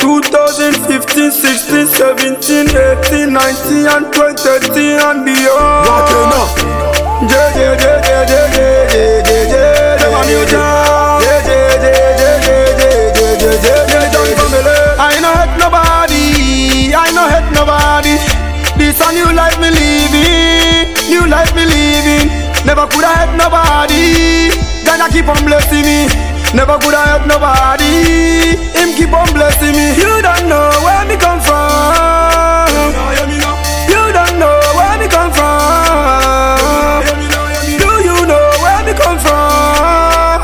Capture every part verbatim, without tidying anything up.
two thousand fifteen, sixteen, seventeen, eighteen, nineteen and twenty, thirty and beyond. Rockin' up. J J J J J J J J J Never knew down. J J J J J J J J J. I no hate nobody, I no hate nobody. This a new life me living, new life me living. Never could I hate nobody. God I keep on blessing me. Never could I hate nobody. Him keep on blessing me. You don't know where me come from. You don't know where me come from. Do you know where me come from?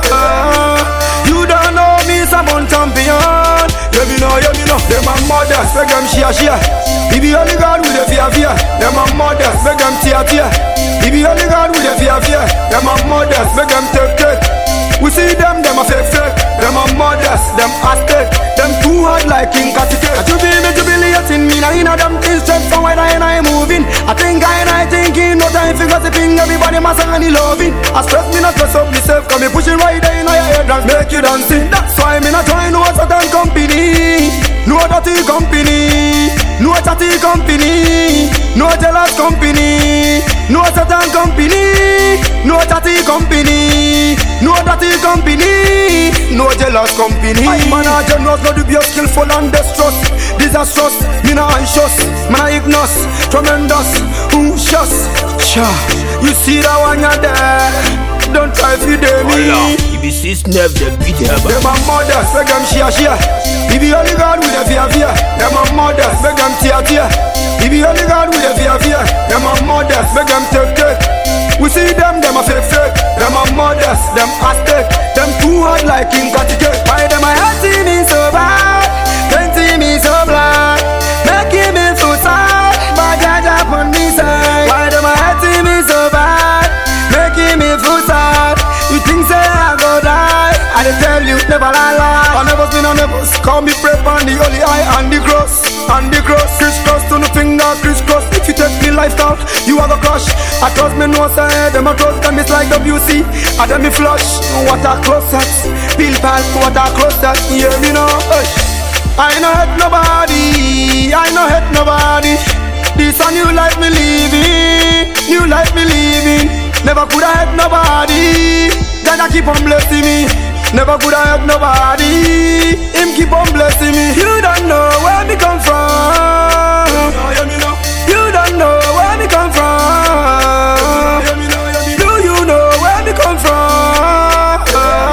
You don't know me some born champion. Yeah me know, yeah me know. Them a mothers, make them share share. If you only God with the fear fear. Them a mothers, make them tear tear. If you only God with the fear fear. Them a mothers, make them take take. We see them, them a fake fake. Them a mothers, them Aztec. Them too hard like King Katike. You be me jubilating me, now you know them things straight forward and I moving. I think I and I thinking, no time for gossiping. Everybody must sing and he loving. I stress me not stress up myself, cause me pushing right there in your head and make you dancing. That's why me not trying no certain company. No dirty company. No chatty company. No jealous company. No certain company. No chatty company. No dirty company. No jealous company. I man a generous, no dubious, skillful and distrust. Disastrous, me not anxious. Man a ignorous, tremendous. Who shush? Cha, you see that one you're there. Don't try to dare me. If you see Snap, the beat ever. Them a mothers, make them share share. If you only God with a fear fear. Them a mothers, make them tear tear. If you only God with a fear fear. Them a mothers, make them take take. We see them, them a fake fake. Them a mothers, them Aztec. Them too hard like King Katike. Why them a hate me so bad? Painting me so black. Making me so sad. But Jaja on me side. Why them a hate me so bad? Making me so sad. You think say I go die? I dey tell you, never lie lie. I never been on never. Call me prep on the holy eye and the cross. And the cross, crisscross to the finger, crisscross. If you take me lifestyle, you have a crush. I trust me no side, them a trust them it's like W C. I them me flush, what a close that. Bill pal, what a close that. Yeah, me know. I no hate nobody, I no hate nobody. This a new life me living, new life me living. Never could I hate nobody. God I keep on blessing me. Never could I hate nobody. Him keep on blessing me. You don't know where me come from. You don't know where me come from. Do you know where me come from?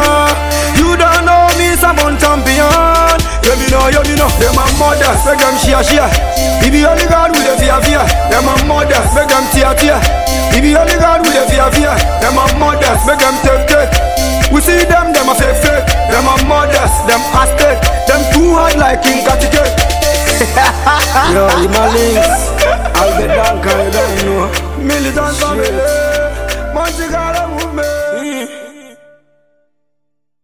You don't know me some born champion. Yeah me know, yeah me know. Them a mothers, make them share share. If you only God with a fear fear. Them a mothers, make them tear tear. If you only God with a fear fear. Them a mothers, make them take take. We see them, them a fake fake. Them a mothers, them Aztec. Them too hard like King Katike. Yo, my links. I'll get down, cause you don't know. Militant family. Montreal.